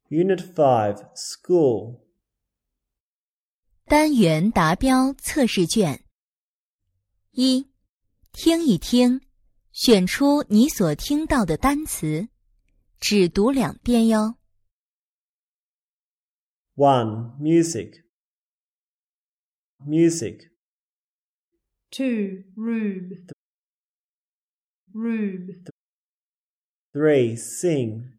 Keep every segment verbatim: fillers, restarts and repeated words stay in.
Unit five, School. 单元达标测试卷。一、听一听，选出你所听到的单词，只读两遍哟。 one. Music. Music. two. Room. Room. three. Sing.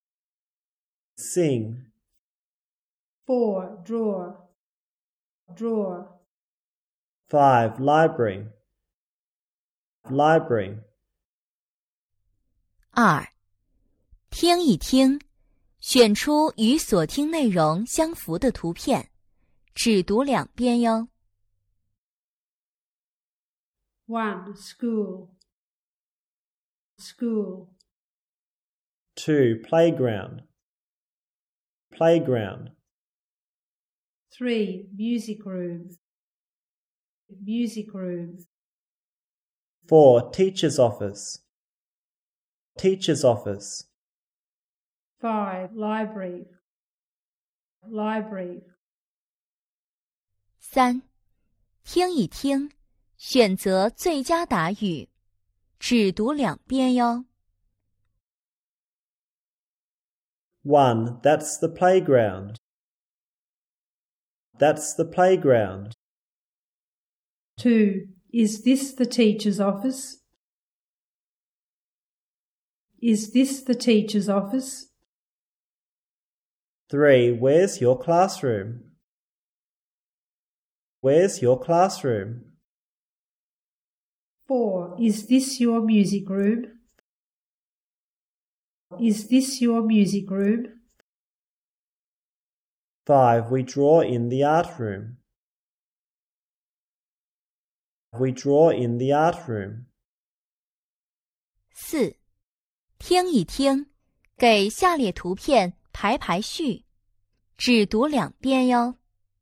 Sing. four. Drawer. Drawer. five. Library. Library. 二、听一听，选出与所听内容相符的图片，只读两遍哟。 one. School. School. two. Playground. Playground. three. Music room. Music room. four. Teacher's office. Teacher's office. five. Library. Library. 三、听一听，选择最佳答语，只读两遍哟。 one. That's the playground. That's the playground. two. Is this the teacher's office? Is this the teacher's office? three. Where's your classroom? Where's your classroom? four. Is this your music room? Is this your music room? five. We draw in the art room. We draw in the art room. 四、听一听，给下列图片排排序，只读两遍哟。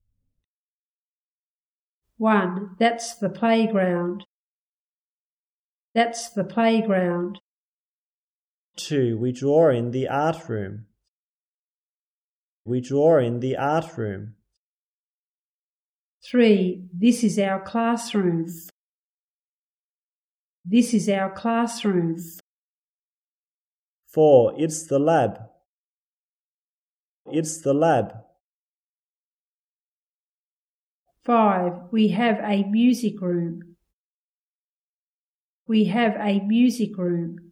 one. That's the playground. That's the playground. two. We draw in the art room. We draw in the art room. three. This is our classroom. This is our classroom. four. It's the lab. It's the lab. five. We have a music room. We have a music room.